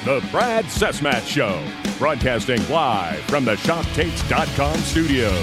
The Brad Sesmat Show, broadcasting live from the ShopTapes.com studios.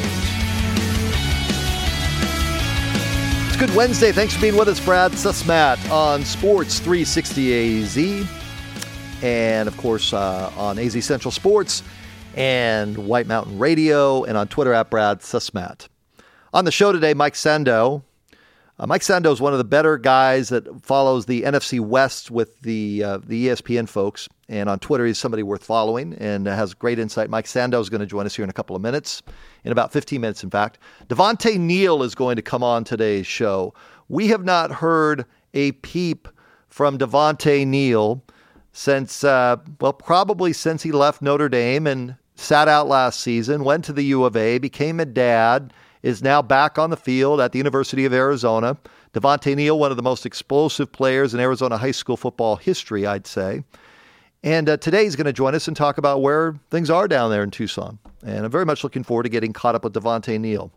It's Good Wednesday. Thanks for being with us, Brad Sesmat, on Sports 360 AZ, and of course on AZ Central Sports and White Mountain Radio, and on Twitter at Brad Sesmat. On the show today, Mike Sando. Mike Sando is one of the better guys that follows the NFC West with the ESPN folks. And on Twitter, he's somebody worth following and has great insight. Mike Sando is going to join us here in a couple of minutes, in about 15 minutes, in fact. Devontae Neal is going to come on today's show. We have not heard a peep from Devontae Neal since, probably since he left Notre Dame and sat out last season, went to the U of A, became a dad, is now back on the field at the University of Arizona. Devontae Neal, one of the most explosive players in Arizona high school football history, I'd say. And today he's going to join us and talk about where things are down there in Tucson. And I'm very much looking forward to getting caught up with Devontae Neal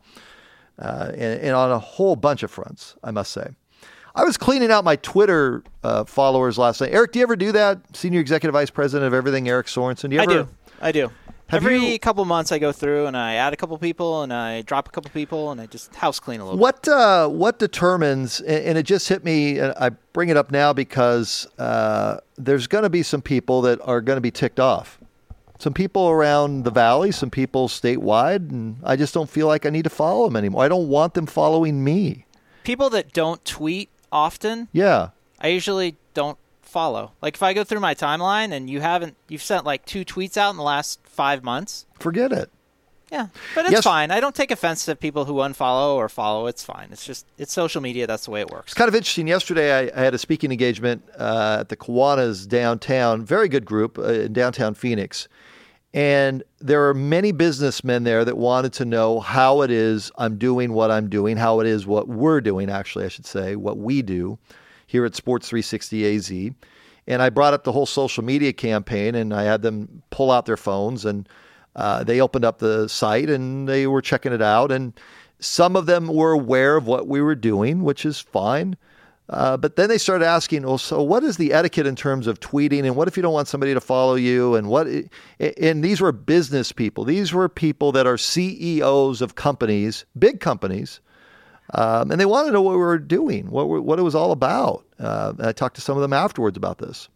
and on a whole bunch of fronts, I must say. I was cleaning out my Twitter followers last night. Eric, do you ever do that? Senior Executive Vice President of everything, Eric Sorensen. Do you ever? I do. Every couple months I go through and I add a couple people and I drop a couple people and I just house clean a little bit. What determines, and it just hit me, and I bring it up now because there's going to be some people that are going to be ticked off. Some people around the valley, some people statewide, and I just don't feel like I need to follow them anymore. I don't want them following me. People that don't tweet often, yeah, I usually don't follow. Like if I go through my timeline and you've sent like 2 tweets out in the last 5 months, forget it. Yeah, but it's fine. I don't take offense to people who unfollow or follow. It's fine. It's social media. That's the way it works. It's kind of interesting. Yesterday I had a speaking engagement at the Kiwanis downtown, very good group in downtown Phoenix. And there are many businessmen there that wanted to know how it is I'm doing what I'm doing, how it is what we're doing, actually, I should say, what we do here at Sports 360 AZ. And I brought up the whole social media campaign, and I had them pull out their phones, and they opened up the site, and they were checking it out. And some of them were aware of what we were doing, which is fine. But then they started asking, well, so what is the etiquette in terms of tweeting? And what if you don't want somebody to follow you? And these were business people. These were people that are CEOs of companies, big companies. And they want to know what we were doing, what it was all about. And I talked to some of them afterwards about this.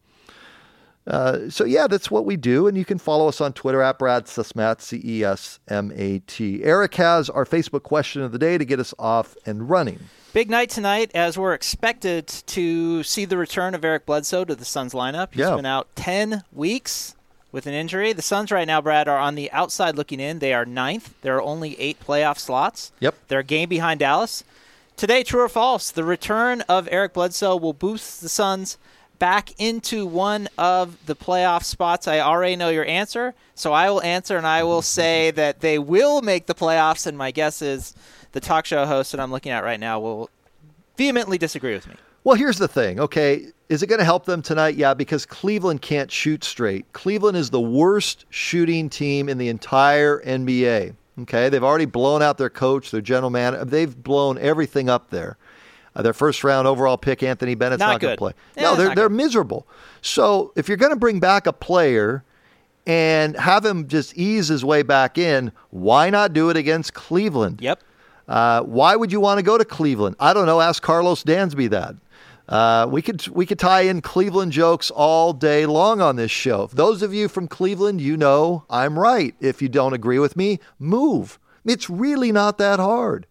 So, yeah, that's what we do. And you can follow us on Twitter at Brad Sesmat, CESMAT. Eric has our Facebook question of the day to get us off and running. Big night tonight as we're expected to see the return of Eric Bledsoe to the Suns lineup. He's been out 10 weeks with an injury. The Suns right now, Brad, are on the outside looking in. They are 9th. There are only 8 playoff slots. Yep. They're a game behind Dallas. Today, true or false, the return of Eric Bledsoe will boost the Suns back into one of the playoff spots. I already know your answer, so I will answer, and I will say that they will make the playoffs, and my guess is the talk show host that I'm looking at right now will vehemently disagree with me. Well, here's the thing, okay? Is it going to help them tonight? Yeah, because Cleveland can't shoot straight. Cleveland is the worst shooting team in the entire NBA, okay? They've already blown out their coach, their general manager. They've blown everything up there. Their first-round overall pick, Anthony Bennett's not going to play. Yeah, no, they're miserable. So if you're going to bring back a player and have him just ease his way back in, why not do it against Cleveland? Yep. Why would you want to go to Cleveland? I don't know. Ask Carlos Dansby that. We could tie in Cleveland jokes all day long on this show. If those of you from Cleveland, you know I'm right. If you don't agree with me, move. It's really not that hard.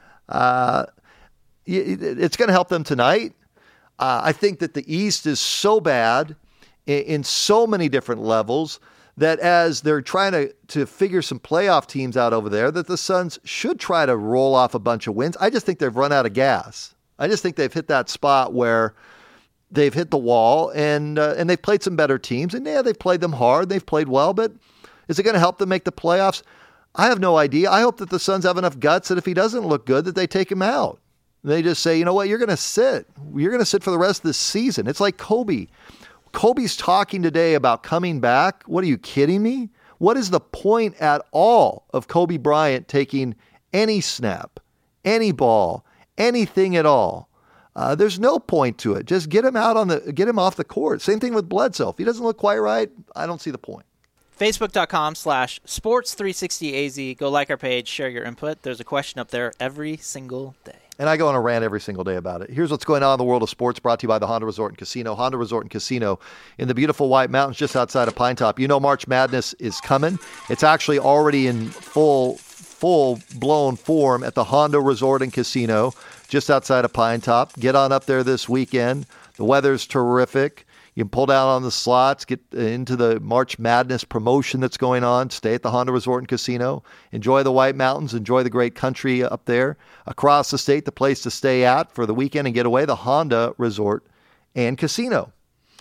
It's going to help them tonight. I think that the East is so bad in so many different levels that as they're trying to figure some playoff teams out over there, that the Suns should try to roll off a bunch of wins. I just think they've run out of gas. I just think they've hit that spot where they've hit the wall, and they've played some better teams. And, yeah, they've played them hard. They've played well. But is it going to help them make the playoffs? I have no idea. I hope that the Suns have enough guts that if he doesn't look good, that they take him out. They just say, you know what, you're going to sit. You're going to sit for the rest of the season. It's like Kobe. Kobe's talking today about coming back. What are you kidding me? What is the point at all of Kobe Bryant taking any snap, any ball, anything at all There's no point to it. Just get him off the court. Same thing with Bledsoe. If he doesn't look quite right, I don't see the point. Facebook.com/sports360az. Go like our page, share your input. There's a question up there every single day. And I go on a rant every single day about it. Here's what's going on in the world of sports, brought to you by the Honda Resort and Casino. Honda Resort and Casino in the beautiful White Mountains just outside of Pine Top. You know March Madness is coming. It's actually already in full-blown form at the Honda Resort and Casino just outside of Pine Top. Get on up there this weekend. The weather's terrific. You can pull down on the slots, get into the March Madness promotion that's going on. Stay at the Honda Resort and Casino. Enjoy the White Mountains. Enjoy the great country up there. Across the state, the place to stay at for the weekend and get away, the Honda Resort and Casino.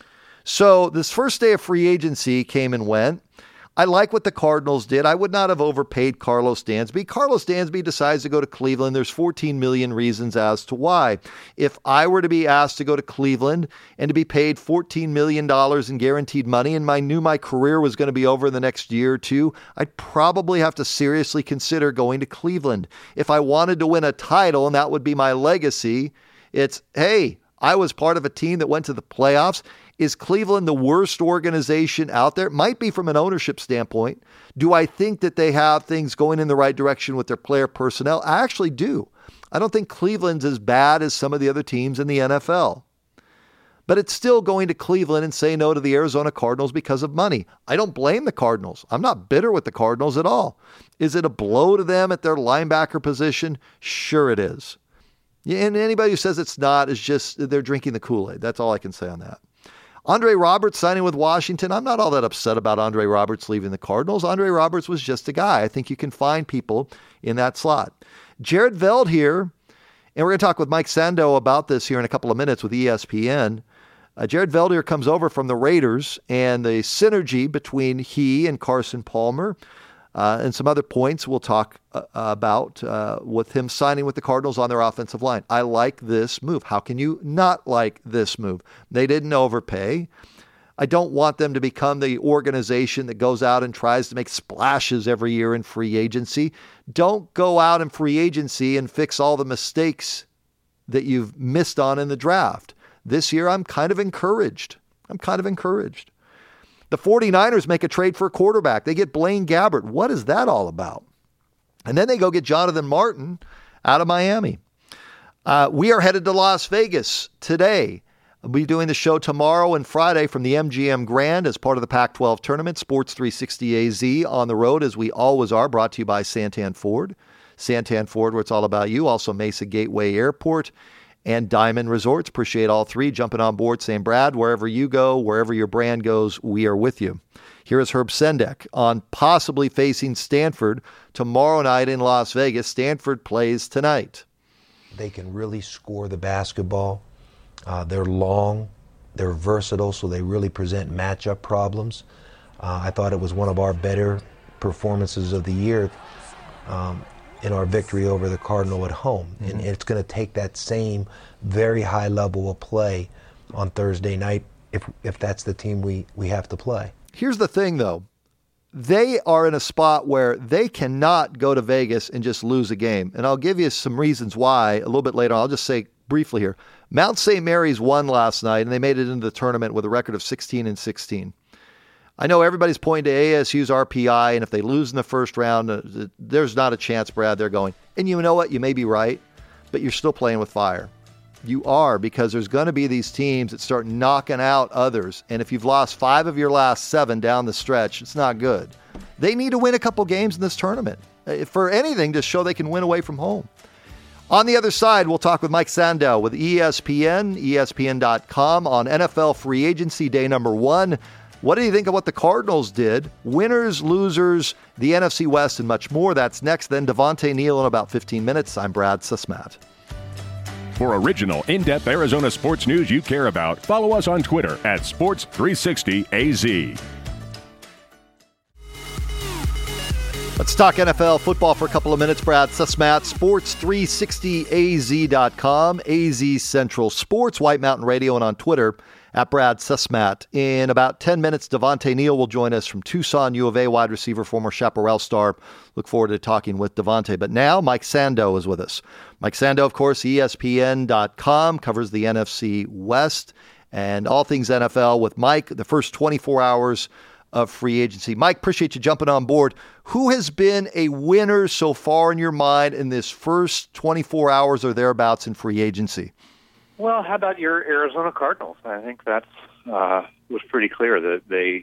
So this first day of free agency came and went. I like what the Cardinals did. I would not have overpaid Carlos Dansby. Carlos Dansby decides to go to Cleveland. There's 14 million reasons as to why. If I were to be asked to go to Cleveland and to be paid $14 million in guaranteed money and I knew my career was going to be over in the next year or two, I'd probably have to seriously consider going to Cleveland. If I wanted to win a title and that would be my legacy, it's, hey, I was part of a team that went to the playoffs. Is Cleveland the worst organization out there? It might be from an ownership standpoint. Do I think that they have things going in the right direction with their player personnel? I actually do. I don't think Cleveland's as bad as some of the other teams in the NFL. But it's still going to Cleveland and say no to the Arizona Cardinals because of money. I don't blame the Cardinals. I'm not bitter with the Cardinals at all. Is it a blow to them at their linebacker position? Sure it is. And anybody who says it's not is just, they're drinking the Kool-Aid. That's all I can say on that. Andre Roberts signing with Washington. I'm not all that upset about Andre Roberts leaving the Cardinals. Andre Roberts was just a guy. I think you can find people in that slot. Jared Veld here, and we're going to talk with Mike Sando about this here in a couple of minutes with ESPN. Jared Veld here comes over from the Raiders, and the synergy between he and Carson Palmer and some other points we'll talk about with him signing with the Cardinals on their offensive line. I like this move. How can you not like this move? They didn't overpay. I don't want them to become the organization that goes out and tries to make splashes every year in free agency. Don't go out in free agency and fix all the mistakes that you've missed on in the draft. This year, I'm kind of encouraged. The 49ers make a trade for a quarterback. They get Blaine Gabbert. What is that all about? And then they go get Jonathan Martin out of Miami. We are headed to Las Vegas today. I'll be doing the show tomorrow and Friday from the MGM Grand as part of the Pac-12 tournament. Sports 360 AZ on the road, as we always are, brought to you by Santan Ford. Santan Ford, where it's all about you. Also Mesa Gateway Airport and Diamond Resorts. Appreciate all three jumping on board, saying, Brad, wherever you go, wherever your brand goes, we are with you. Here is Herb Sendek on possibly facing Stanford tomorrow night in Las Vegas. Stanford plays tonight. They can really score the basketball. They're long, they're versatile, so they really present matchup problems. I thought it was one of our better performances of the year in our victory over the Cardinal at home. Mm-hmm. And it's going to take that same very high level of play on Thursday night if that's the team we have to play. Here's the thing, though. They are in a spot where they cannot go to Vegas and just lose a game. And I'll give you some reasons why a little bit later. I'll just say briefly here. Mount St. Mary's won last night, and they made it into the tournament with a record of 16-16. I know everybody's pointing to ASU's RPI, and if they lose in the first round, there's not a chance, Brad, they're going. And you know what? You may be right, but you're still playing with fire. You are, because there's going to be these teams that start knocking out others. And if you've lost 5 of your last 7 down the stretch, it's not good. They need to win a couple games in this tournament, for anything, to show they can win away from home. On the other side, we'll talk with Mike Sandel with ESPN, ESPN.com on NFL free agency day number 1. What do you think of what the Cardinals did? Winners, losers, the NFC West, and much more. That's next. Then Devontae Neal in about 15 minutes. I'm Brad Susmat. For original, in-depth Arizona sports news you care about, follow us on Twitter at Sports360AZ. Let's talk NFL football for a couple of minutes. Brad Susmat, Sports360AZ.com, AZ Central Sports, White Mountain Radio, and on Twitter at Brad Sussmat. In about 10 minutes, Devontae Neal will join us from Tucson, U of A wide receiver, former Chaparral star. Look forward to talking with Devontae. But now Mike Sando is with us. Mike Sando, of course, ESPN.com, covers the NFC West and all things NFL with Mike, the first 24 hours of free agency. Mike, appreciate you jumping on board. Who has been a winner so far in your mind in this first 24 hours or thereabouts in free agency? Well, how about your Arizona Cardinals? I think that's was pretty clear that they,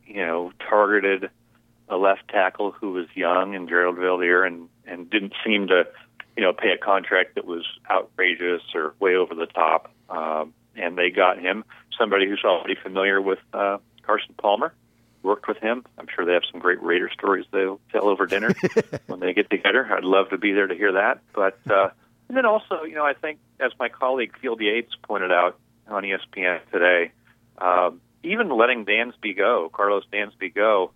targeted a left tackle who was young and Gerald Valdir and didn't seem to, pay a contract that was outrageous or way over the top. And they got him, somebody who's already familiar with Carson Palmer. Worked with him. I'm sure they have some great Raider stories they'll tell over dinner when they get together. I'd love to be there to hear that. But and then also, I think, as my colleague Field Yates pointed out on ESPN today, even letting Carlos Dansby go,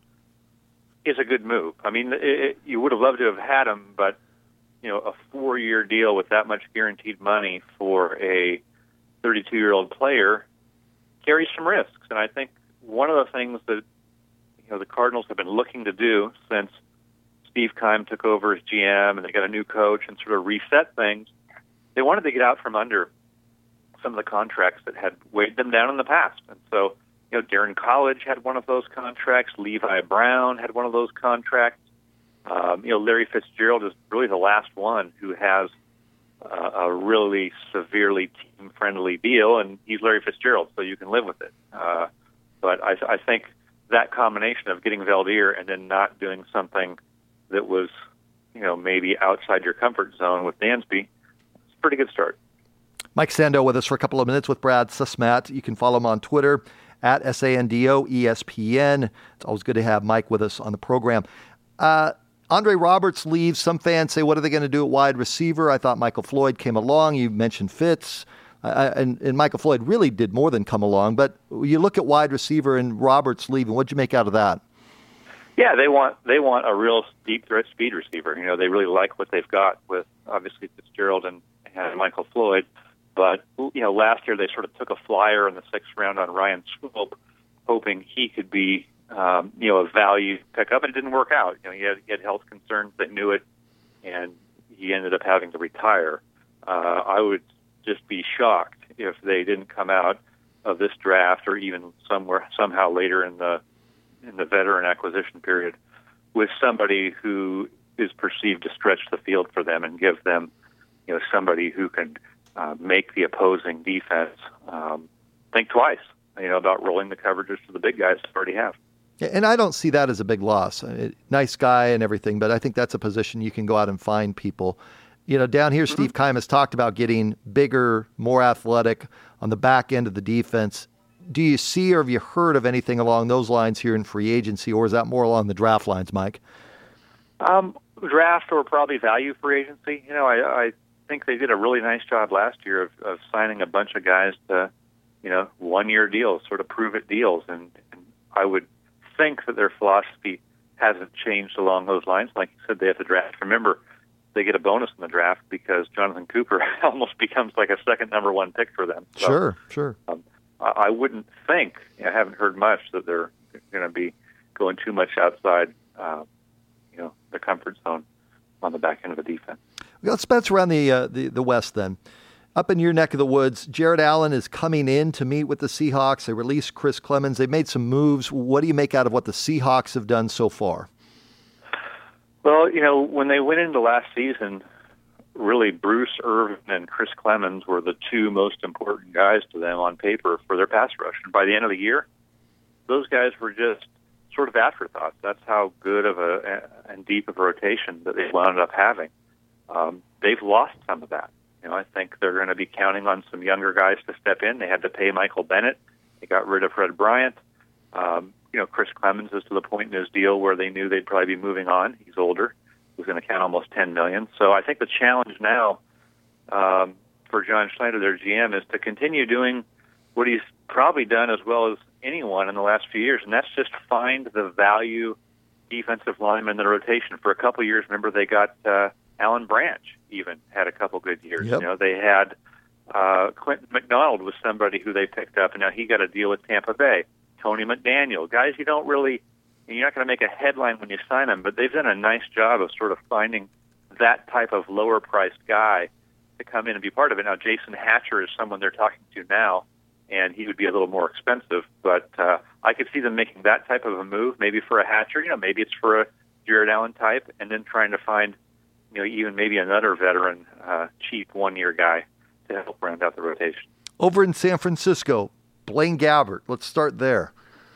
is a good move. I mean, you would have loved to have had him, but a 4-year deal with that much guaranteed money for a 32-year-old player carries some risks. And I think one of the things that the Cardinals have been looking to do since Steve Keim took over as GM and they got a new coach and sort of reset things, they wanted to get out from under some of the contracts that had weighed them down in the past. And so, Darren College had one of those contracts. Levi Brown had one of those contracts. Larry Fitzgerald is really the last one who has a really severely team-friendly deal, and he's Larry Fitzgerald, so you can live with it. But I think that combination of getting Valdir and then not doing something that was, maybe outside your comfort zone with Dansby, it's a pretty good start. Mike Sando with us for a couple of minutes with Brad Sussmat. You can follow him on Twitter at SANDO ESPN. It's always good to have Mike with us on the program. Andre Roberts leaves. Some fans say, what are they going to do at wide receiver? I thought Michael Floyd came along. You mentioned Fitz. And Michael Floyd really did more than come along. But you look at wide receiver and Roberts leaving. What'd you make out of that? Yeah, they want a real deep threat speed receiver. They really like what they've got with obviously Fitzgerald and Michael Floyd. But last year they sort of took a flyer in the 6th round on Ryan Swope, hoping he could be a value pickup, and it didn't work out. He had health concerns. They knew it, and he ended up having to retire. I would just be shocked if they didn't come out of this draft or even somehow later in the veteran acquisition period with somebody who is perceived to stretch the field for them and give them, somebody who can make the opposing defense think twice, about rolling the coverages to the big guys they already have. And I don't see that as a big loss. Nice guy and everything, but I think that's a position you can go out and find people. Down here, Steve Keim has talked about getting bigger, more athletic on the back end of the defense. Do you see or have you heard of anything along those lines here in free agency, or is that more along the draft lines, Mike? Draft or probably value free agency. I think they did a really nice job last year of signing a bunch of guys to, 1-year deals, sort of prove-it deals. And I would think that their philosophy hasn't changed along those lines. Like you said, they have to draft. Remember, they get a bonus in the draft because Jonathan Cooper almost becomes like a second number 1 pick for them. So, Sure. I wouldn't think, I haven't heard much that they're going to be going too much outside, the comfort zone on the back end of the defense. Let's bounce around the West then. Up in your neck of the woods, Jared Allen is coming in to meet with the Seahawks. They released Chris Clemens. They've made some moves. What do you make out of what the Seahawks have done so far? Well, when they went into last season, really Bruce Irvin and Chris Clemens were the 2 most important guys to them on paper for their pass rush. And by the end of the year, those guys were just sort of afterthoughts. That's how good of and deep of a rotation that they wound up having. They've lost some of that. I think they're going to be counting on some younger guys to step in. They had to pay Michael Bennett. They got rid of Fred Bryant. Chris Clemens is to the point in his deal where they knew they'd probably be moving on. He's older. He's going to count almost $10 million. So I think the challenge now for John Schneider, their GM, is to continue doing what he's probably done as well as anyone in the last few years, and that's just find the value defensive lineman in the rotation. For a couple of years, remember, they got Alan Branch even had a couple good years. Yep. They had Quentin McDonald was somebody who they picked up, and now he got a deal with Tampa Bay. Tony McDaniel, guys you're not going to make a headline when you sign them, but they've done a nice job of sort of finding that type of lower-priced guy to come in and be part of it. Now, Jason Hatcher is someone they're talking to now, and he would be a little more expensive, but I could see them making that type of a move, maybe for a Hatcher, maybe it's for a Jared Allen type, and then trying to find, even maybe another veteran, cheap one-year guy to help round out the rotation. Over in San Francisco, Blaine Gabbert. Let's start there.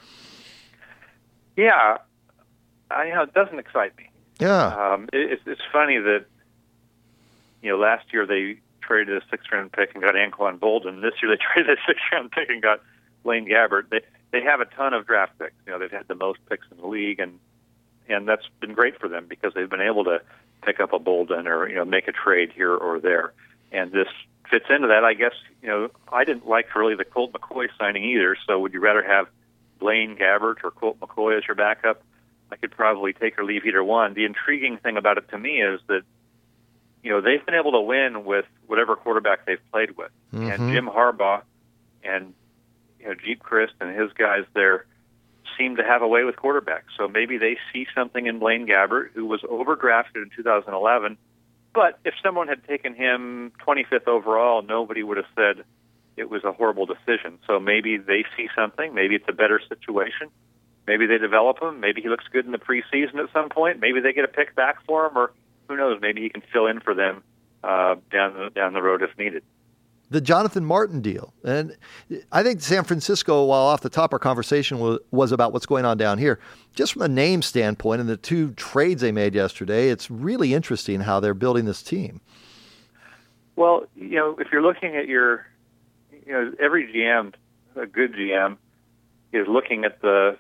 Yeah, it doesn't excite me. Yeah. It's funny that, last year they traded a 6th-round pick and got Anquan Bolden. This year they traded a 6th-round pick and got Blaine Gabbert. They have a ton of draft picks. They've had the most picks in the league, and that's been great for them because they've been able to pick up a Bolden or, make a trade here or there. And this fits into that. I guess, I didn't like really the Colt McCoy signing either, so would you rather have Blaine Gabbert or Colt McCoy as your backup? I could probably take or leave either one. The intriguing thing about it to me is that, they've been able to win with whatever quarterback they've played with. Mm-hmm. And Jim Harbaugh and, Jeep Christ and his guys there seem to have a way with quarterbacks. So maybe they see something in Blaine Gabbert, who was overdrafted in 2011. But if someone had taken him 25th overall, nobody would have said it was a horrible decision. So maybe they see something. Maybe it's a better situation. Maybe they develop him. Maybe he looks good in the preseason at some point. Maybe they get a pick back for him, or who knows? Maybe he can fill in for them down the road if needed. The Jonathan Martin deal. And I think San Francisco, while off the top, our conversation was about what's going on down here. Just from a name standpoint and the two trades they made yesterday, it's really interesting how they're building this team. Well, if you're looking at every GM, a good GM, is looking at the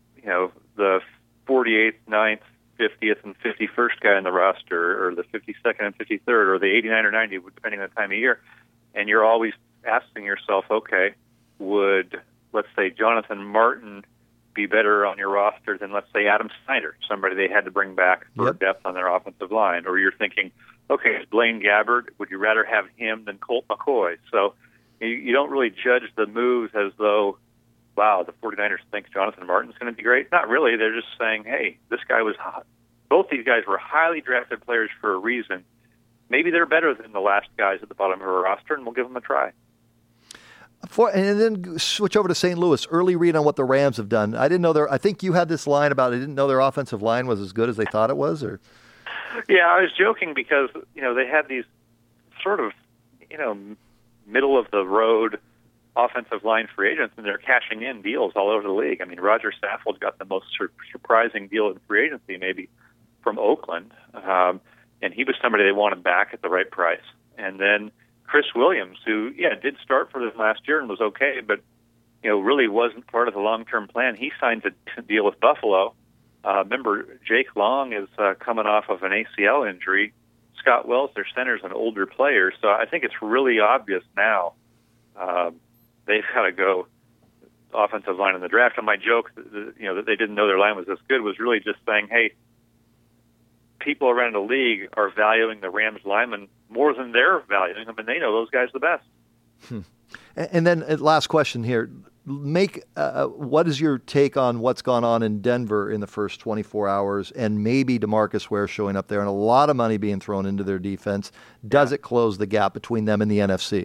48th, 9th, 50th, and 51st guy in the roster, or the 52nd and 53rd, or the 89 or 90, depending on the time of year. And you're always asking yourself, okay, would, let's say, Jonathan Martin be better on your roster than, let's say, Adam Snyder, somebody they had to bring back for depth on their offensive line? Or you're thinking, okay, is Blaine Gabbert, would you rather have him than Colt McCoy? So you don't really judge the moves as though, wow, the 49ers think Jonathan Martin's going to be great. Not really. They're just saying, hey, this guy was hot. Both these guys were highly drafted players for a reason. Maybe they're better than the last guys at the bottom of our roster, and we'll give them a try. And then switch over to St. Louis. Early read on what the Rams have done. I didn't know I think you had this line about I didn't know their offensive line was as good as they thought it was, or? Yeah, I was joking because, they had these sort of, middle of the road offensive line free agents, and they're cashing in deals all over the league. I mean, Roger Saffold got the most surprising deal in free agency, maybe from Oakland. And he was somebody they wanted back at the right price. And then Chris Williams, who, did start for them last year and was okay, but, really wasn't part of the long-term plan. He signed a deal with Buffalo. Remember, Jake Long is coming off of an ACL injury. Scott Wells, their center, is an older player. So I think it's really obvious now they've got to go offensive line in the draft. And my joke, that they didn't know their line was this good was really just saying, hey, people around the league are valuing the Rams linemen more than they're valuing them, and they know those guys the best. And then last question here. What is your take on what's gone on in Denver in the first 24 hours and maybe DeMarcus Ware showing up there and a lot of money being thrown into their defense? Does it close the gap between them and the NFC?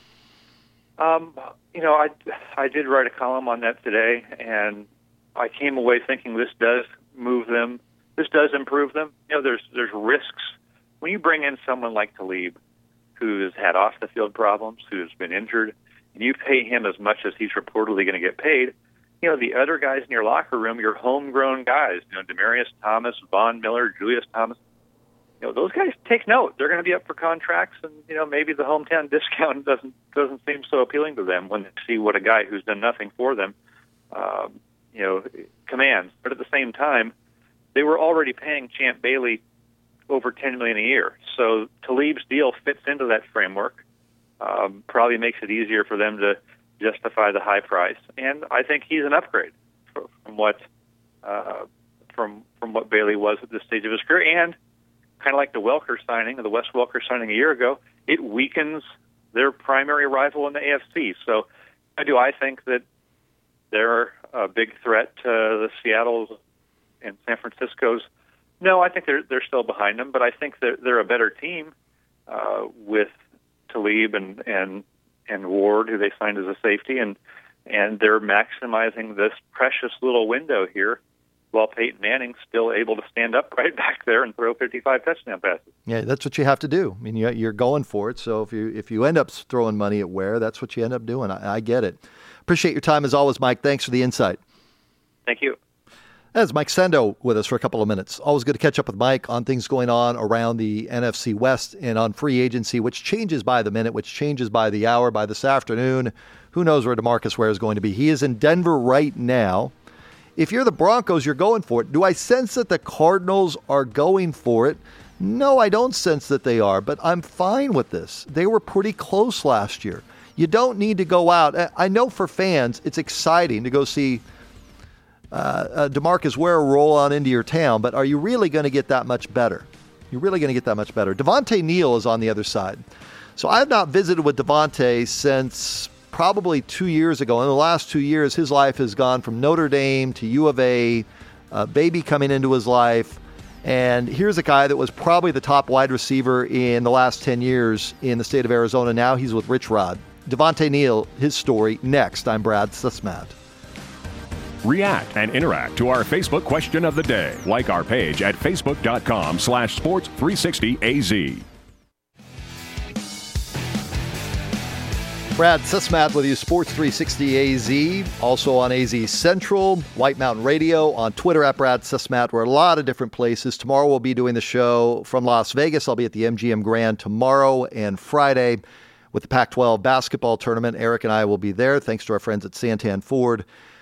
I did write a column on that today, and I came away thinking this does move them. This does improve them. There's risks. When you bring in someone like Talib, who has had off-the-field problems, who's been injured, and you pay him as much as he's reportedly going to get paid, the other guys in your locker room, your homegrown guys, Demaryius Thomas, Von Miller, Julius Thomas, those guys take note. They're going to be up for contracts, and, maybe the hometown discount doesn't seem so appealing to them when they see what a guy who's done nothing for them, commands. But at the same time, they were already paying Champ Bailey over $10 million a year. So Talib's deal fits into that framework, probably makes it easier for them to justify the high price. And I think he's an upgrade from what Bailey was at this stage of his career. And kind of like the Welker signing, the Wes Welker signing a year ago, it weakens their primary rival in the AFC. So I think that they're a big threat to the Seattle's and San Francisco's. No, I think they're still behind them, but I think they're a better team with Talib and Ward, who they signed as a safety, and they're maximizing this precious little window here, while Peyton Manning's still able to stand up right back there and throw 55 touchdown passes. Yeah, that's what you have to do. I mean, you're going for it. So if you end up throwing money at Ware, that's what you end up doing. I get it. Appreciate your time as always, Mike. Thanks for the insight. Thank you. That's Mike Sando with us for a couple of minutes. Always good to catch up with Mike on things going on around the NFC West and on free agency, which changes by the minute, which changes by the hour, by this afternoon. Who knows where DeMarcus Ware is going to be? He is in Denver right now. If you're the Broncos, you're going for it. Do I sense that the Cardinals are going for it? No, I don't sense that they are, but I'm fine with this. They were pretty close last year. You don't need to go out. I know for fans, it's exciting to go see DeMarcus Ware roll on into your town, but are you really going to get that much better? You're really going to get that much better. Devontae Neal is on the other side. So I have not visited with Devontae since probably 2 years ago. In the last 2 years, his life has gone from Notre Dame to U of A, baby coming into his life. And here's a guy that was probably the top wide receiver in the last 10 years in the state of Arizona. Now he's with Rich Rod. Devontae Neal, his story, next. I'm Brad Sussman. React and interact to our Facebook question of the day. Like our page at facebook.com/sports360az. Brad Sussman with you, Sports 360 AZ, also on AZ Central, White Mountain Radio, on Twitter at Brad Sussman. We're a lot of different places. Tomorrow we'll be doing the show from Las Vegas. I'll be at the MGM Grand tomorrow and Friday with the Pac-12 basketball tournament. Eric and I will be there, thanks to our friends at Santan Ford.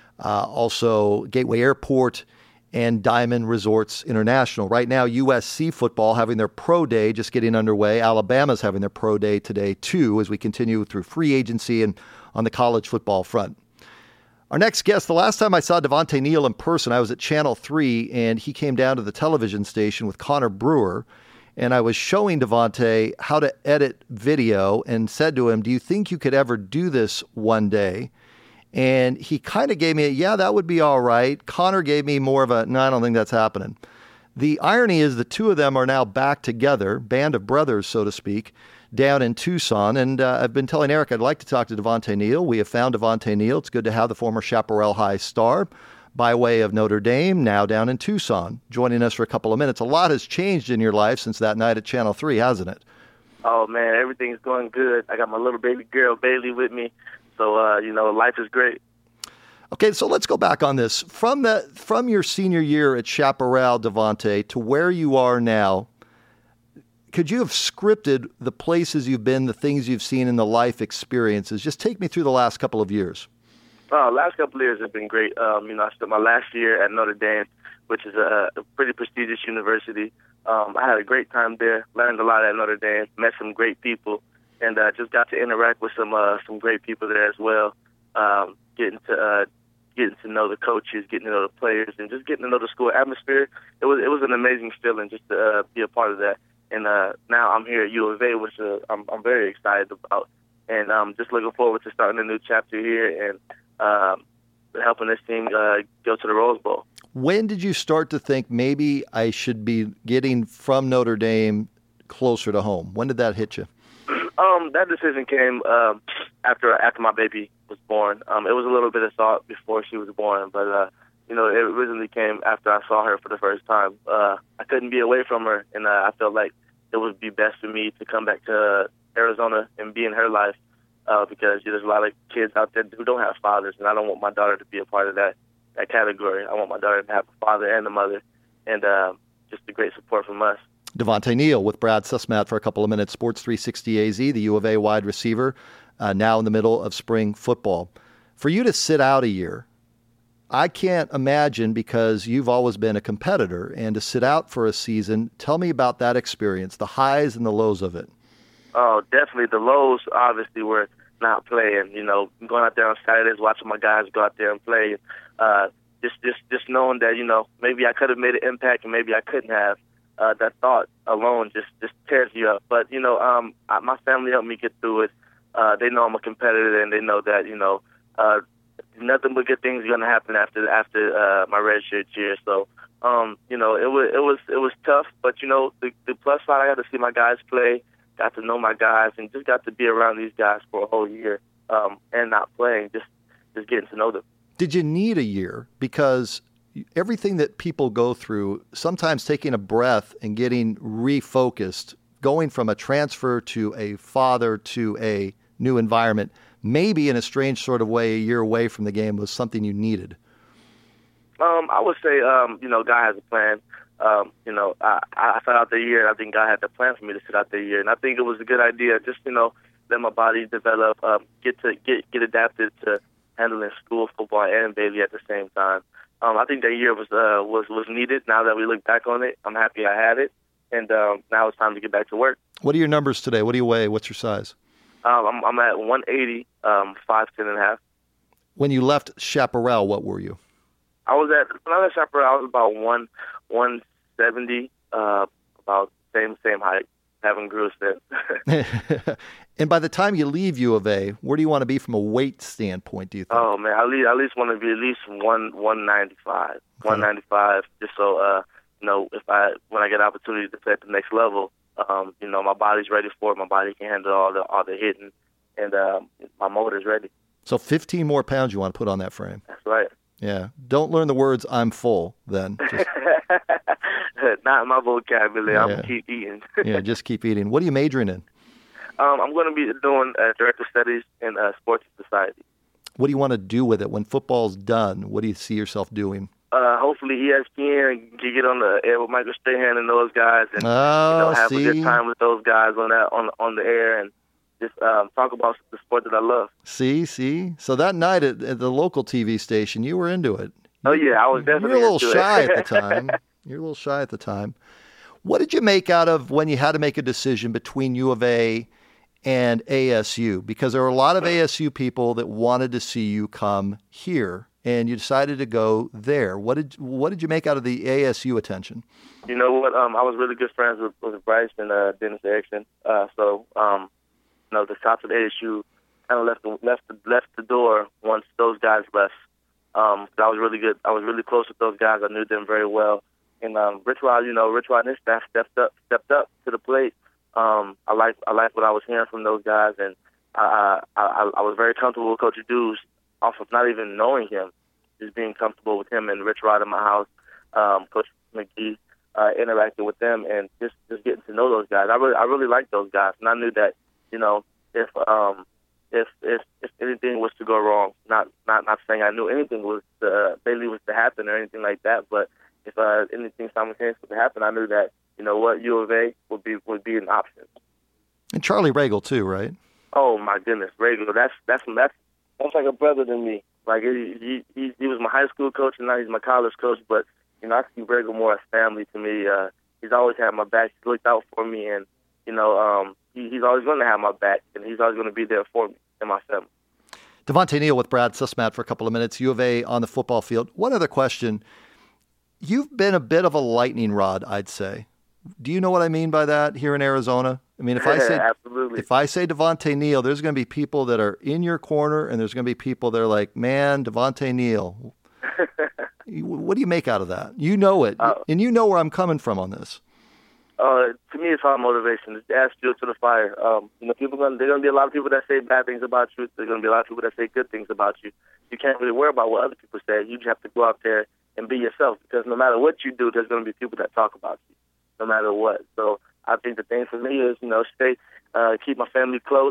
Also Gateway Airport and Diamond Resorts International. Right now, USC football having their pro day, just getting underway. Alabama's having their pro day today, too, as we continue through free agency and on the college football front. Our next guest, the last time I saw Devontae Neal in person, I was at Channel 3, and he came down to the television station with Connor Brewer, and I was showing Devontae how to edit video and said to him, do you think you could ever do this one day? And he kind of gave me yeah, that would be all right. Connor gave me more of a, no, I don't think that's happening. The irony is the two of them are now back together, band of brothers, so to speak, down in Tucson. And I've been telling Eric I'd like to talk to Devontae Neal. We have found Devontae Neal. It's good to have the former Chaparral High star by way of Notre Dame, now down in Tucson, joining us for a couple of minutes. A lot has changed in your life since that night at Channel 3, hasn't it? Oh, man, everything's going good. I got my little baby girl, Bailey, with me. So, life is great. Okay, so let's go back on this. From your senior year at Chaparral, Devontae, to where you are now, could you have scripted the places you've been, the things you've seen, and the life experiences? Just take me through the last couple of years. Last couple of years have been great. I spent my last year at Notre Dame, which is a pretty prestigious university. I had a great time there, learned a lot at Notre Dame, met some great people, and just got to interact with some great people there as well. Getting to know the coaches, getting to know the players, and just getting to know the school atmosphere. It was an amazing feeling just to be a part of that. And now I'm here at U of A, which I'm very excited about, and just looking forward to starting a new chapter here and helping this team go to the Rose Bowl. When did you start to think maybe I should be getting from Notre Dame closer to home? When did that hit you? That decision came after my baby was born. It was a little bit of thought before she was born, but it originally came after I saw her for the first time. I couldn't be away from her, and I felt like it would be best for me to come back to Arizona and be in her life because there's a lot of kids out there who don't have fathers, and I don't want my daughter to be a part of that category. I want my daughter to have a father and a mother, and just the great support from us. Devontae Neal with Brad Sussman for a couple of minutes. Sports 360 AZ, the U of A wide receiver, now in the middle of spring football. For you to sit out a year, I can't imagine, because you've always been a competitor, and to sit out for a season, tell me about that experience, the highs and the lows of it. Oh, definitely. The lows obviously were not playing, going out there on Saturdays, watching my guys go out there and play, just knowing that, maybe I could have made an impact and maybe I couldn't have. That thought alone just tears you up. But, my family helped me get through it. they know I'm a competitor, and they know that nothing but good things are going to happen after my redshirt year. So it was tough, but the plus side, I got to see my guys play, got to know my guys, and just got to be around these guys for a whole year, and not playing, just getting to know them. Did you need a year? Because everything that people go through, sometimes taking a breath and getting refocused, going from a transfer to a father to a new environment, maybe in a strange sort of way, a year away from the game was something you needed. I would say, God has a plan. I sat out the year, and I think God had the plan for me to sit out the year, and I think it was a good idea. Just let my body develop, get adapted to handling school, football, and Bailey at the same time. I think that year was needed. Now that we look back on it, I'm happy I had it, and now it's time to get back to work. What are your numbers today? What do you weigh? What's your size? I'm at 180, 5'10.5". When you left Chaparral, what were you? When I was at Chaparral, I was about 170, about same height. Haven't grew since. And by the time you leave U of A, where do you want to be from a weight standpoint, do you think? Oh, man, I at least want to be at least 195. 195, just so, when I get an opportunity to play at the next level, my body's ready for it. My body can handle all the hitting, and my motor's ready. So 15 more pounds you want to put on that frame. That's right. Yeah. Don't learn the words "I'm full" then. Just... Not in my vocabulary. Yeah. I'm going to keep eating. Yeah, just keep eating. What are you majoring in? I'm going to be doing director studies in sports society. What do you want to do with it when football's done? What do you see yourself doing? Hopefully ESPN can get on the air with Michael Strahan and those guys, and have a good time with those guys on the air, and just talk about the sport that I love. See. So that night at the local TV station, you were into it. Oh yeah, I was definitely. You were a little shy at the time. You're a little shy at the time. What did you make out of when you had to make a decision between U of A and ASU? Because there were a lot of ASU people that wanted to see you come here, and you decided to go there. What did you make out of the ASU attention? You know what? I was really good friends with Bryce and Dennis Erickson. The cops at ASU kind of left the door once those guys left. I was really good. I was really close with those guys. I knew them very well. And Rich Rod and his staff stepped up to the plate. I liked what I was hearing from those guys, and I was very comfortable with Coach Dews off of not even knowing him, just being comfortable with him and Rich Rod in my house. Coach McGee interacting with them, and just getting to know those guys. I really liked those guys, and I knew that if anything was to go wrong, not saying I knew anything was Bailey was to happen or anything like that, but if anything simultaneous was to happen, I knew that U of A would be an option. And Charlie Regal too, right? Oh my goodness, Regal. That's like a brother to me. Like he was my high school coach, and now he's my college coach. But I see Regal more as family to me. He's always had my back. He's looked out for me, and he's always going to have my back, and he's always going to be there for me and my family. Devontae Neal with Brad Sussman for a couple of minutes. U of A on the football field. One other question. You've been a bit of a lightning rod, I'd say. Do you know what I mean by that here in Arizona? I mean, if I say absolutely. If I say Devontae Neal, there's going to be people that are in your corner, and there's going to be people that are like, man, Devontae Neal. What do you make out of that? You know it, and you know where I'm coming from on this. To me, it's all motivation. It's add fuel to the fire. There's going to be a lot of people that say bad things about you. There's going to be a lot of people that say good things about you. You can't really worry about what other people say. You just have to go out there and be yourself, because no matter what you do, there's going to be people that talk about you, no matter what. So I think the thing for me is, keep my family close,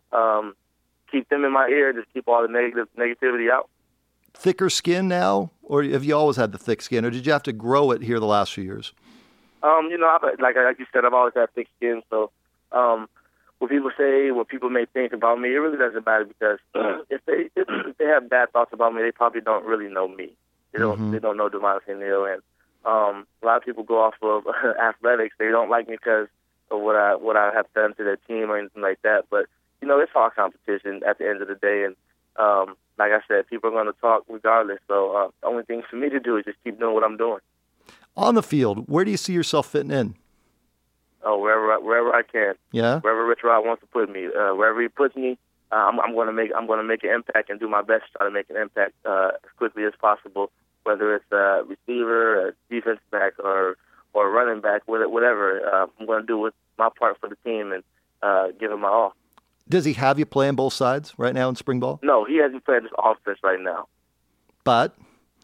keep them in my ear, just keep all the negativity out. Thicker skin now, or have you always had the thick skin, or did you have to grow it here the last few years? Like you said, I've always had thick skin. So what people say, what people may think about me, it really doesn't matter, because if they have bad thoughts about me, they probably don't really know me. They don't know Devontae Neal, and a lot of people go off of athletics. They don't like me because of what I have done to their team or anything like that. But it's all competition at the end of the day, and like I said, people are going to talk regardless. So the only thing for me to do is just keep doing what I'm doing. On the field, where do you see yourself fitting in? Oh, wherever I can. Yeah. Wherever Rich Rod wants to put me, wherever he puts me, I'm going to make an impact and do my best to try to make an impact as quickly as possible, whether it's a receiver, a defense back, or a running back, whatever. I'm going to do my part for the team and give it my all. Does he have you playing both sides right now in spring ball? No, he hasn't played this offense right now. But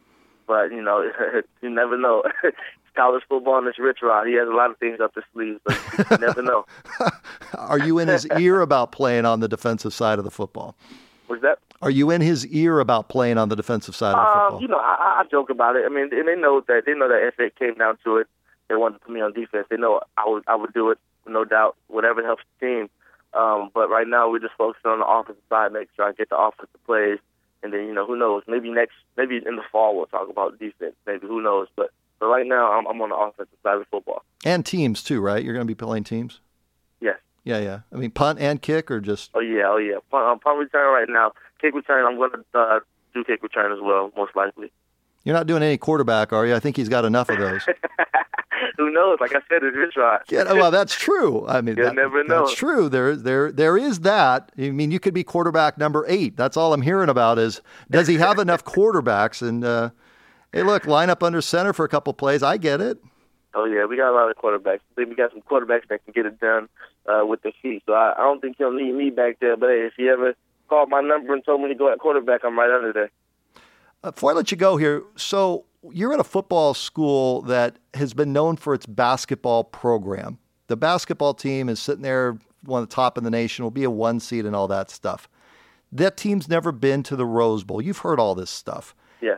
you know, you never know. It's college football and it's Rich Rod. He has a lot of things up his sleeves, but you never know. Are you in his ear about playing on the defensive side of the football? What's that? Are you in his ear about playing on the defensive side of the football? You know, I joke about it. I mean, they know that if it came down to it, they wanted to put me on defense. They know I would do it, no doubt, whatever helps the team. But right now we're just focusing on the offensive side, make sure I get the offensive plays, and then, you know, who knows? Maybe in the fall we'll talk about defense. Maybe, who knows? But right now I'm on the offensive side of football. And teams too, right? You're going to be playing teams? Yes. Yeah. I mean, punt and kick, or just? Oh yeah. Punt return right now. Kick return, I'm going to do kick return as well, most likely. You're not doing any quarterback, are you? I think he's got enough of those. Who knows? Like I said, it's his shot. Yeah, well, that's true. I mean, you never know. That's true. There is that. I mean, you could be quarterback number 8. That's all I'm hearing about is, does he have enough quarterbacks? And hey, look, line up under center for a couple plays. I get it. Oh yeah, we got a lot of quarterbacks. I think we got some quarterbacks that can get it done with their feet. So I don't think he'll need me back there. But hey, if he ever called my number and told me to go at quarterback, I'm right under there. Before I let you go here, so you're at a football school that has been known for its basketball program. The basketball team is sitting there, one of the top in the nation, will be a 1 seed and all that stuff. That team's never been to the Rose Bowl. You've heard all this stuff. Yes.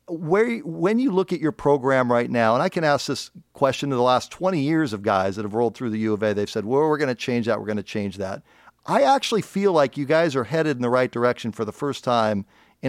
When you look at your program right now, and I can ask this question to the last 20 years of guys that have rolled through the U of A, they've said, well, we're going to change that, we're going to change that. I actually feel like you guys are headed in the right direction for the first time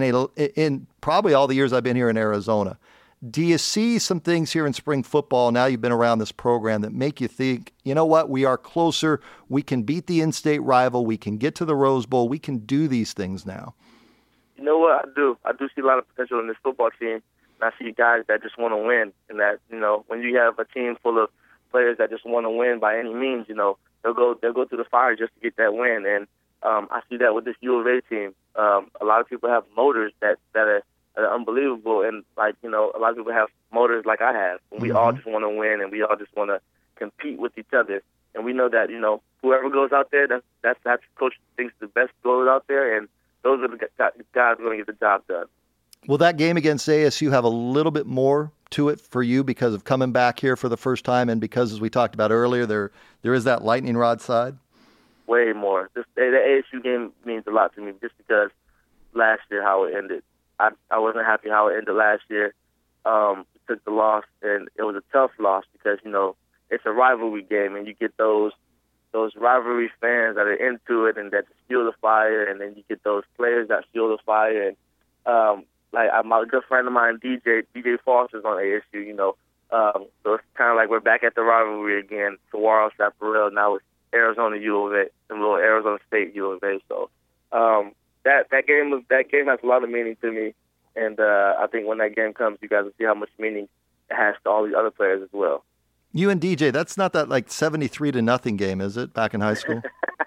in probably all the years I've been here in Arizona. Do you see some things here in spring football, now you've been around this program, that make you think, you know what, we are closer, we can beat the in-state rival, we can get to the Rose Bowl, we can do these things now? You know what, I do. I do see a lot of potential in this football team. And I see guys that just want to win. And that, you know, when you have a team full of players that just want to win by any means, you know, they'll go through the fire just to get that win. And I see that with this U of A team. A lot of people have motors that are unbelievable, and like, you know, a lot of people have motors like I have. And we all just want to win, and we all just want to compete with each other. And we know that, you know, whoever goes out there, that's coach thinks the best goes out there, and those are the guys who are going to get the job done. Will that game against ASU have a little bit more to it for you because of coming back here for the first time, and because, as we talked about earlier, there is that lightning rod side? Way more. The ASU game means a lot to me just because last year how it ended. I wasn't happy how it ended last year. Took the loss, and it was a tough loss because, you know, it's a rivalry game, and you get those rivalry fans that are into it and that fuel the fire, and then you get those players that fuel the fire. And my good friend of mine, DJ Foster's on ASU, you know. So it's kind of like we're back at the rivalry again. Saguaro, Chaparral, now it's Arizona U of A, and little Arizona State U of A. So that game has a lot of meaning to me, and I think when that game comes, you guys will see how much meaning it has to all these other players as well. You and DJ, that's not that like 73-0 game, is it? Back in high school.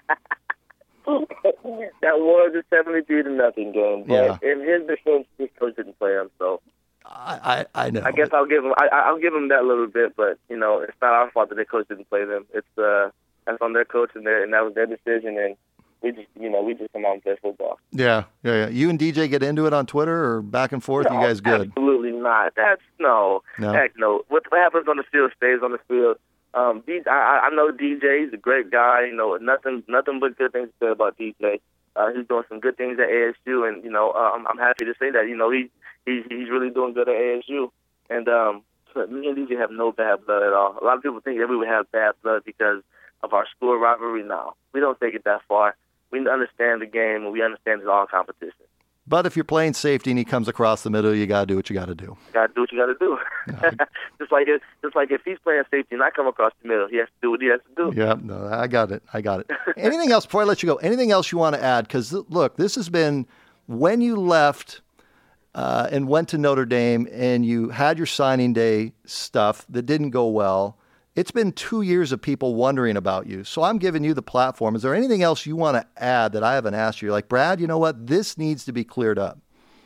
That was a 73-0 game, but in his defense, his coach didn't play him, so. I know. I guess I'll give him that a little bit, but, you know, it's not our fault that their coach didn't play them. It's that's on their coach, and that was their decision, and we just come out and play football. Yeah. You and DJ get into it on Twitter or back and forth? No, you guys good? Absolutely not. Heck no. What happens on the field stays on the field. I know DJ. He's a great guy. You know, nothing but good things to say about DJ. He's doing some good things at ASU, and, you know, I'm happy to say that. You know, he's really doing good at ASU, and me and DJ have no bad blood at all. A lot of people think that we would have bad blood because of our school rivalry. No, we don't take it that far. We understand the game, and we understand it's all competition. But if you're playing safety and he comes across the middle, you got to do what you got to do. Got to do what you got to do. Just like if he's playing safety and I come across the middle, he has to do what he has to do. Yeah, no, I got it. Anything else before I let you go? Anything else you want to add? Because, look, this has been when you left and went to Notre Dame and you had your signing day stuff that didn't go well. It's been 2 years of people wondering about you. So I'm giving you the platform. Is there anything else you want to add that I haven't asked you? Like, Brad, you know what? This needs to be cleared up.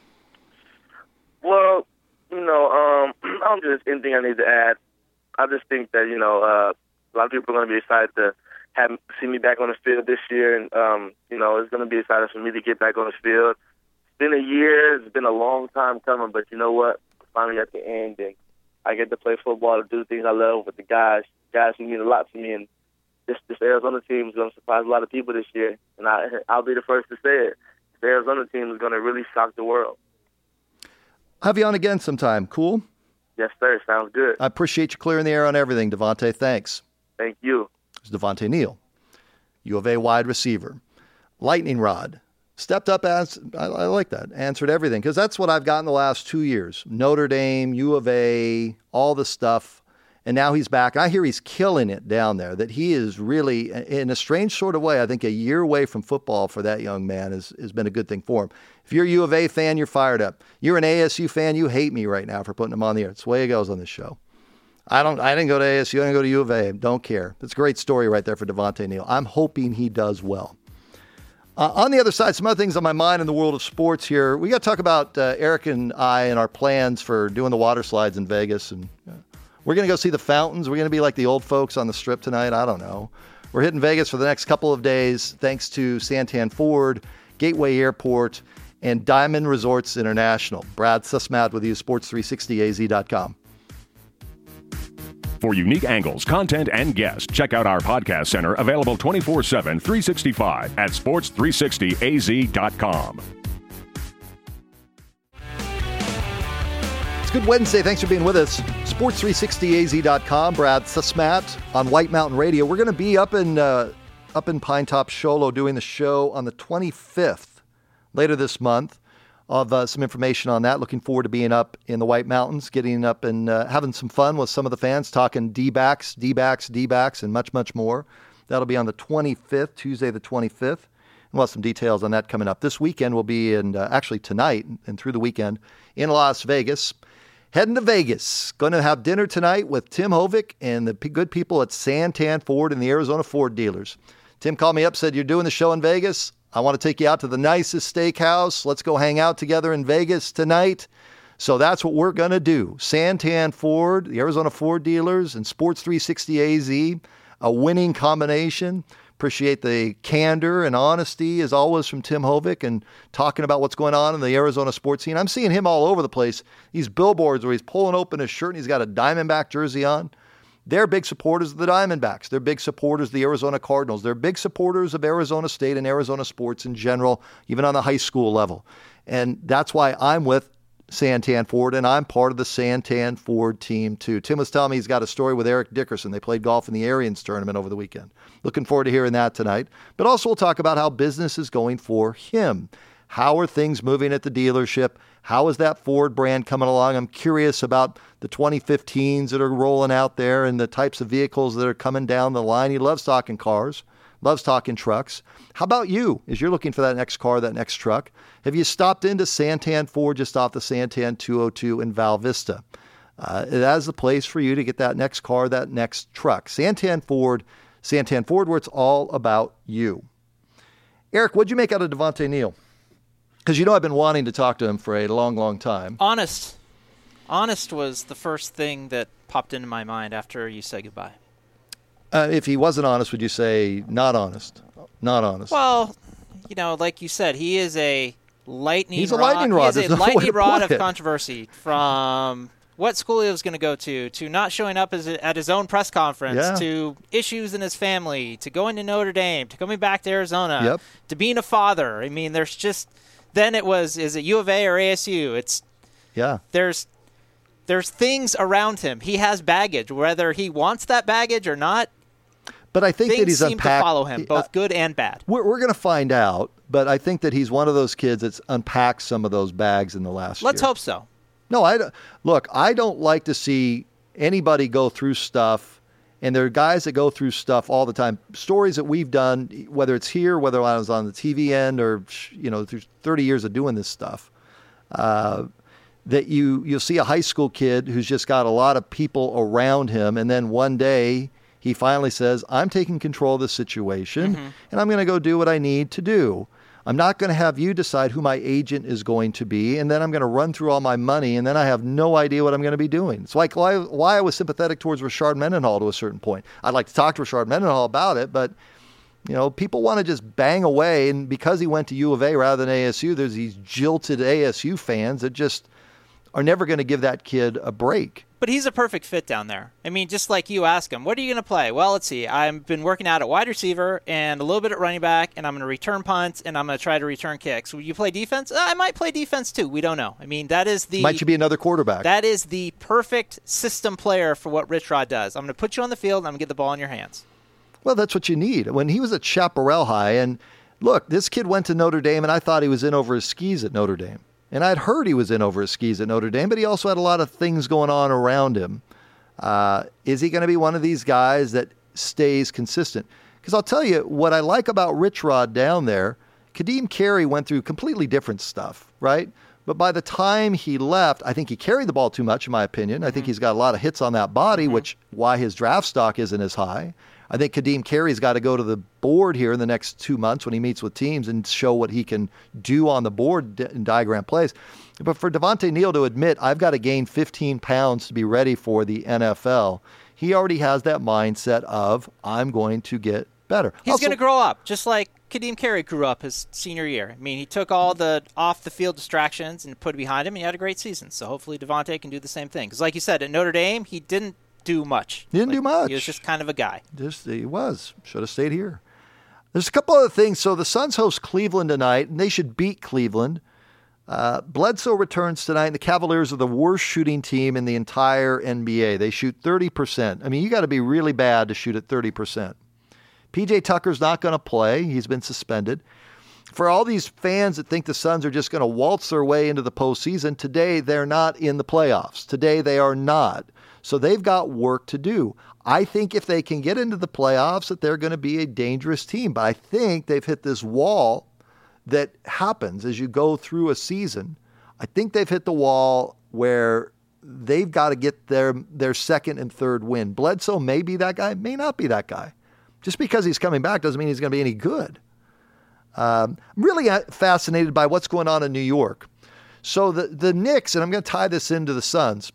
Well, I don't think there's anything I need to add. I just think that, a lot of people are going to be excited to see me back on the field this year. And, it's going to be exciting for me to get back on the field. It's been a year. It's been a long time coming. But you know what? Finally at the end, and I get to play football, to do things I love with the guys who mean a lot to me. And this Arizona team is going to surprise a lot of people this year. And I'll be the first to say it. This Arizona team is going to really shock the world. I'll have you on again sometime. Cool? Yes, sir. Sounds good. I appreciate you clearing the air on everything, Devontae. Thanks. Thank you. It's Devontae Neal, U of A wide receiver. Lightning rod. Stepped up as, I like that, answered everything, because that's what I've gotten the last 2 years. Notre Dame, U of A, all the stuff. And now he's back. I hear he's killing it down there, that he is really, in a strange sort of way, I think a year away from football for that young man has been a good thing for him. If you're a U of A fan, you're fired up. You're an ASU fan, you hate me right now for putting him on the air. It's the way it goes on this show. I didn't go to ASU, I didn't go to U of A. Don't care. It's a great story right there for Devontae Neal. I'm hoping he does well. On the other side, some other things on my mind in the world of sports here. We got to talk about Eric and I and our plans for doing the water slides in Vegas. And we're going to go see the fountains. We're going to be like the old folks on the Strip tonight. I don't know. We're hitting Vegas for the next couple of days, thanks to Santan Ford, Gateway Airport, and Diamond Resorts International. Brad Sussmat with you, sports360az.com. For unique angles, content, and guests, check out our podcast center, available 24/7, 365 at sports360az.com. It's Good Wednesday. Thanks for being with us. Sports360az.com. Brad Sussmat on White Mountain Radio. We're going to be up in Pine Top Show Low doing the show on the 25th later this month. Of some information on that. Looking forward to being up in the White Mountains, getting up and having some fun with some of the fans, talking D-backs, and much, much more. That'll be on the 25th, Tuesday the 25th. And we'll have some details on that coming up. This weekend we'll be actually tonight and through the weekend in Las Vegas. Heading to Vegas. Going to have dinner tonight with Tim Hovick and the good people at Santan Ford and the Arizona Ford dealers. Tim called me up, said, "You're doing the show in Vegas? I want to take you out to the nicest steakhouse. Let's go hang out together in Vegas tonight." So that's what we're going to do. Santan Ford, the Arizona Ford dealers, and Sports 360 AZ, a winning combination. Appreciate the candor and honesty, as always, from Tim Hovick and talking about what's going on in the Arizona sports scene. I'm seeing him all over the place. These billboards where he's pulling open his shirt and he's got a Diamondback jersey on. They're big supporters of the Diamondbacks. They're big supporters of the Arizona Cardinals. They're big supporters of Arizona State and Arizona sports in general, even on the high school level. And that's why I'm with Santan Ford, and I'm part of the Santan Ford team too. Tim was telling me he's got a story with Eric Dickerson. They played golf in the Arians tournament over the weekend. Looking forward to hearing that tonight. But also we'll talk about how business is going for him. How are things moving at the dealership? How is that Ford brand coming along? I'm curious about the 2015s that are rolling out there and the types of vehicles that are coming down the line. He loves talking cars, loves talking trucks. How about you? As you're looking for that next car, that next truck, have you stopped into Santan Ford just off the Santan 202 in Val Vista? That is the place for you to get that next car, that next truck. Santan Ford, where it's all about you. Eric, what'd you make out of Devontae Neal? Because I've been wanting to talk to him for a long, long time. Honest was the first thing that popped into my mind after you said goodbye. If he wasn't honest, would you say not honest? Not honest. Well, like you said, he is a lightning rod. He's a lightning rod. He is a lightning rod of controversy, from what school he was going to go to not showing up at his own press conference, to issues in his family, to going to Notre Dame, to coming back to Arizona, to being a father. I mean, there's just... Then it was, is it U of A or ASU? There's things around him. He has baggage, whether he wants that baggage or not. But I think that he's seem to follow him, both good and bad. We're going to find out, but I think that he's one of those kids that's unpacked some of those bags in the last year. Let's hope so. No, I don't like to see anybody go through stuff. And there are guys that go through stuff all the time. Stories that we've done, whether it's here, whether I was on the TV end or, through 30 years of doing this stuff. that you'll see a high school kid who's just got a lot of people around him, and then one day he finally says, I'm taking control of the situation, and I'm going to go do what I need to do. I'm not going to have you decide who my agent is going to be, and then I'm going to run through all my money, and then I have no idea what I'm going to be doing. It's like why I was sympathetic towards Rashard Mendenhall to a certain point. I'd like to talk to Rashard Mendenhall about it, but people want to just bang away, and because he went to U of A rather than ASU, there's these jilted ASU fans that just are never going to give that kid a break. But he's a perfect fit down there. I mean, just like you ask him, what are you going to play? Well, let's see. I've been working out at wide receiver and a little bit at running back, and I'm going to return punts, and I'm going to try to return kicks. Will you play defense? I might play defense too. We don't know. I mean, that is the... Might you be another quarterback? That is the perfect system player for what Rich Rod does. I'm going to put you on the field, and I'm going to get the ball in your hands. Well, that's what you need. When he was at Chaparral High, and look, this kid went to Notre Dame, and I thought he was in over his skis at Notre Dame. And I'd heard he was in over his skis at Notre Dame, but he also had a lot of things going on around him. Is he going to be one of these guys that stays consistent? Because I'll tell you, what I like about Rich Rod down there, Kadeem Carey went through completely different stuff, right? But by the time he left, I think he carried the ball too much, in my opinion. I think he's got a lot of hits on that body, which why his draft stock isn't as high. I think Kadeem Carey's got to go to the board here in the next 2 months when he meets with teams and show what he can do on the board in diagram plays. But for Devontae Neal to admit, I've got to gain 15 pounds to be ready for the NFL, he already has that mindset of, I'm going to get better. He's going to grow up, just like Kadeem Carey grew up his senior year. I mean, he took all the off-the-field distractions and put it behind him, and he had a great season. So hopefully Devontae can do the same thing. Because like you said, at Notre Dame, he didn't do much. He didn't do much. He was just kind of a guy. He was. Should have stayed here. There's a couple other things. So the Suns host Cleveland tonight, and they should beat Cleveland. Bledsoe returns tonight, and the Cavaliers are the worst shooting team in the entire NBA. They shoot 30%. I mean, you got to be really bad to shoot at 30%. PJ Tucker's not going to play. He's been suspended. For all these fans that think the Suns are just going to waltz their way into the postseason, today they're not in the playoffs. Today they are not. So they've got work to do. I think if they can get into the playoffs, that they're going to be a dangerous team. But I think they've hit this wall that happens as you go through a season. I think they've hit the wall where they've got to get their second and third win. Bledsoe may be that guy, may not be that guy. Just because he's coming back doesn't mean he's going to be any good. I'm really fascinated by what's going on in New York. So the Knicks, and I'm going to tie this into the Suns,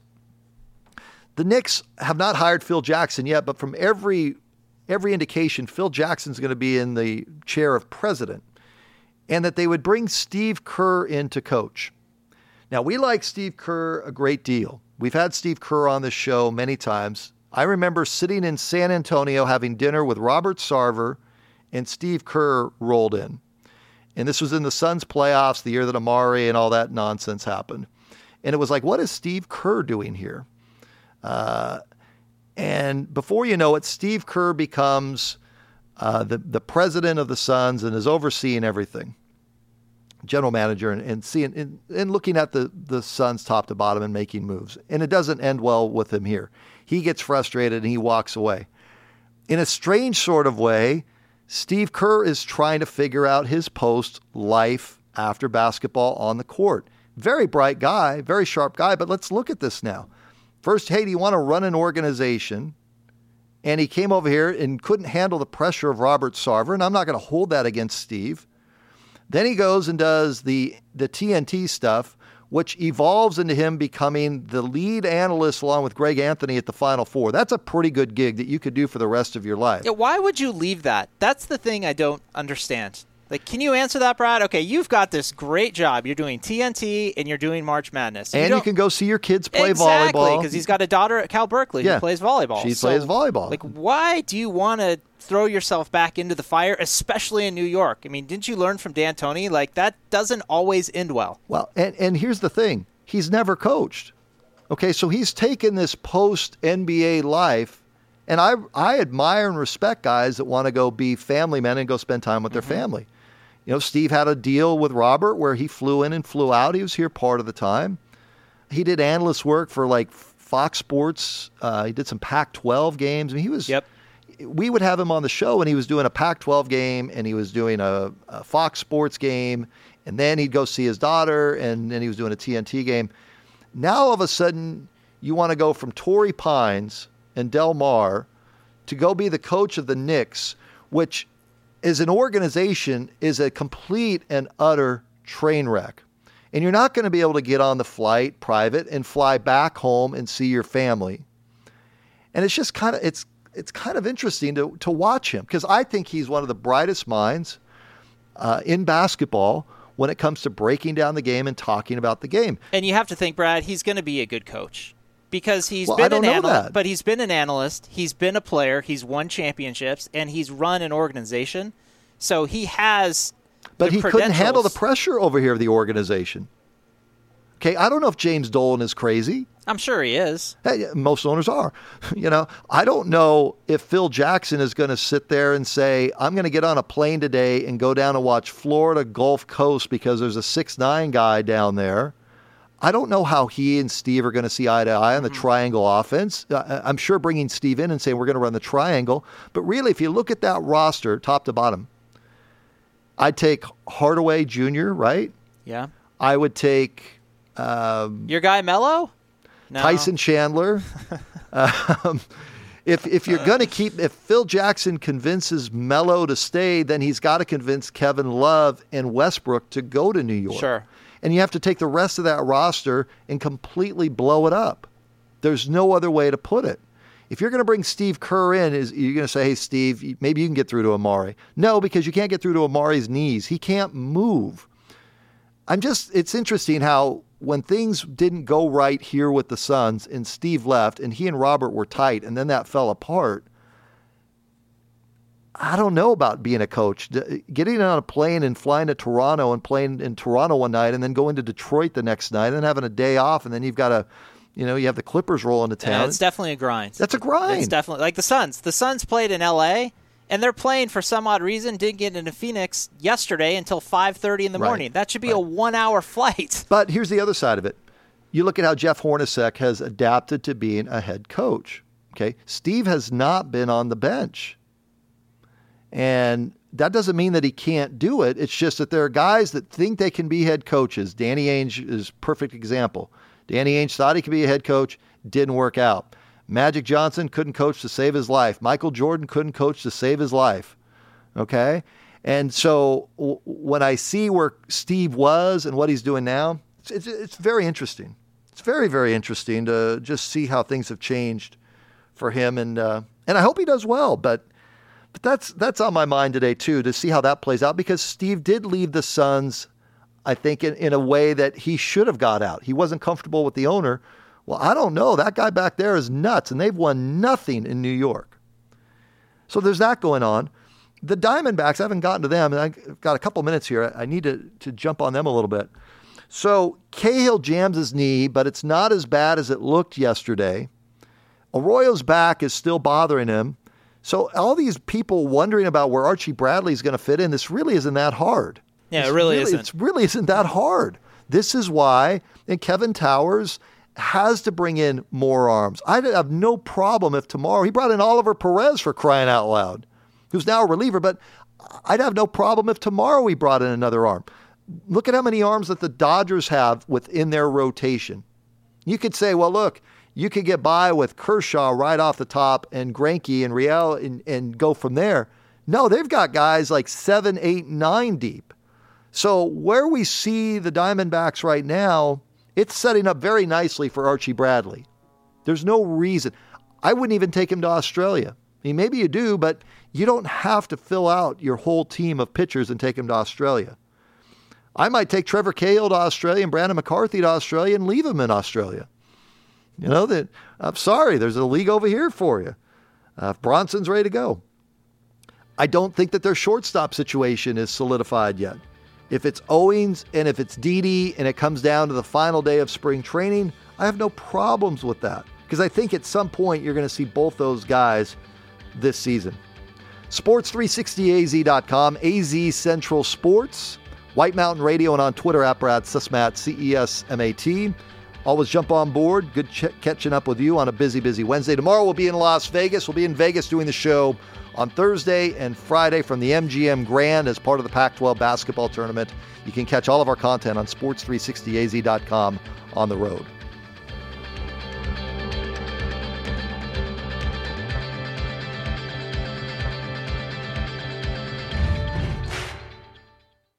the Knicks have not hired Phil Jackson yet, but from every indication, Phil Jackson's going to be in the chair of president, and that they would bring Steve Kerr in to coach. Now, we like Steve Kerr a great deal. We've had Steve Kerr on this show many times. I remember sitting in San Antonio having dinner with Robert Sarver, and Steve Kerr rolled in. And this was in the Suns playoffs, the year that Amari and all that nonsense happened. And it was like, what is Steve Kerr doing here? And before you know it, Steve Kerr becomes the president of the Suns and is overseeing everything, general manager, and seeing and looking at the Suns top to bottom and making moves. And it doesn't end well with him here. He gets frustrated and he walks away. In a strange sort of way, Steve Kerr is trying to figure out his post-life after basketball on the court. Very bright guy, very sharp guy, but let's look at this now. First, hey, do you want to run an organization? And he came over here and couldn't handle the pressure of Robert Sarver, and I'm not going to hold that against Steve. Then he goes and does the TNT stuff, which evolves into him becoming the lead analyst along with Greg Anthony at the Final Four. That's a pretty good gig that you could do for the rest of your life. Yeah, why would you leave that? That's the thing I don't understand. Like, can you answer that, Brad? Okay, you've got this great job. You're doing TNT and you're doing March Madness. And you can go see your kids play volleyball. Exactly, because he's got a daughter at Cal Berkeley who plays volleyball. She plays volleyball. Like, why do you want to throw yourself back into the fire, especially in New York? I mean, didn't you learn from D'Antoni? Like, that doesn't always end well. Well, and here's the thing. He's never coached. Okay, so he's taken this post-NBA life, and I admire and respect guys that want to go be family men and go spend time with their family. You know, Steve had a deal with Robert where he flew in and flew out. He was here part of the time. He did analyst work for like Fox Sports. He did some Pac-12 games. I mean, he was. Yep. We would have him on the show, and he was doing a Pac-12 game, and he was doing a Fox Sports game, and then he'd go see his daughter, and then he was doing a TNT game. Now all of a sudden you want to go from Torrey Pines and Del Mar to go be the coach of the Knicks, which as an organization is a complete and utter train wreck. And you're not going to be able to get on the flight private and fly back home and see your family. And it's just kind of, it's kind of interesting to watch him, because I think he's one of the brightest minds in basketball when it comes to breaking down the game and talking about the game. And you have to think, Brad, he's going to be a good coach. Because he's been an analyst, but he's been an analyst, he's been a player, he's won championships, and he's run an organization. So he has But he couldn't handle the pressure over here of the organization. Okay, I don't know if James Dolan is crazy. I'm sure he is. Hey, most owners are. I don't know if Phil Jackson is going to sit there and say, I'm going to get on a plane today and go down and watch Florida Gulf Coast because there's a 6'9" guy down there. I don't know how he and Steve are going to see eye to eye on the triangle offense. I'm sure bringing Steve in and saying we're going to run the triangle. But really, if you look at that roster, top to bottom, I'd take Hardaway Jr., right? Yeah. I would take... your guy Melo? No. Tyson Chandler. If you're going to keep... If Phil Jackson convinces Melo to stay, then he's got to convince Kevin Love and Westbrook to go to New York. Sure. And you have to take the rest of that roster and completely blow it up. There's no other way to put it. If you're going to bring Steve Kerr in, you're going to say, hey, Steve, maybe you can get through to Amari. No, because you can't get through to Amari's knees. He can't move. It's interesting how when things didn't go right here with the Suns and Steve left and he and Robert were tight and then that fell apart, I don't know about being a coach. Getting on a plane and flying to Toronto and playing in Toronto one night and then going to Detroit the next night and then having a day off and then you've got to, you have the Clippers roll into town. Yeah, it's definitely a grind. That's a grind. It's definitely like the Suns. The Suns played in L.A. and they're playing for some odd reason. Didn't get into Phoenix yesterday until 5:30 in the morning. That should be a 1-hour flight. But here's the other side of it. You look at how Jeff Hornacek has adapted to being a head coach. Okay, Steve has not been on the bench. And that doesn't mean that he can't do it. It's just that there are guys that think they can be head coaches. Danny Ainge is a perfect example. Danny Ainge thought he could be a head coach, didn't work out. Magic Johnson couldn't coach to save his life. Michael Jordan couldn't coach to save his life. Okay? And so when I see where Steve was and what he's doing now, it's very interesting. It's very, very interesting to just see how things have changed for him. And I hope he does well, but that's on my mind today, too, to see how that plays out, because Steve did leave the Suns, I think, in a way that he should have got out. He wasn't comfortable with the owner. Well, I don't know. That guy back there is nuts, and they've won nothing in New York. So there's that going on. The Diamondbacks, I haven't gotten to them, and I've got a couple minutes here. I need to jump on them a little bit. So Cahill jams his knee, but it's not as bad as it looked yesterday. Arroyo's back is still bothering him. So all these people wondering about where Archie Bradley is going to fit in, this really isn't that hard. Yeah, it really isn't. It really isn't that hard. This is why, and Kevin Towers has to bring in more arms. I'd have no problem if tomorrow, he brought in Oliver Perez, for crying out loud, who's now a reliever, but I'd have no problem if tomorrow he brought in another arm. Look at how many arms that the Dodgers have within their rotation. You could say, well, look, you could get by with Kershaw right off the top and Greinke and Riel and go from there. No, they've got guys like 7, 8, 9 deep. So where we see the Diamondbacks right now, it's setting up very nicely for Archie Bradley. There's no reason. I wouldn't even take him to Australia. I mean, maybe you do, but you don't have to fill out your whole team of pitchers and take him to Australia. I might take Trevor Cahill to Australia and Brandon McCarthy to Australia and leave him in Australia. I'm sorry, there's a league over here for you. If Bronson's ready to go. I don't think that their shortstop situation is solidified yet. If it's Owings and if it's Didi and it comes down to the final day of spring training, I have no problems with that, because I think at some point you're going to see both those guys this season. Sports360az.com, AZ Central Sports, White Mountain Radio, and on Twitter at Brad Cesmat, CESMAT. Always jump on board. Good catching up with you on a busy, busy Wednesday. Tomorrow we'll be in Las Vegas. We'll be in Vegas doing the show on Thursday and Friday from the MGM Grand as part of the Pac-12 basketball tournament. You can catch all of our content on sports360az.com on the road.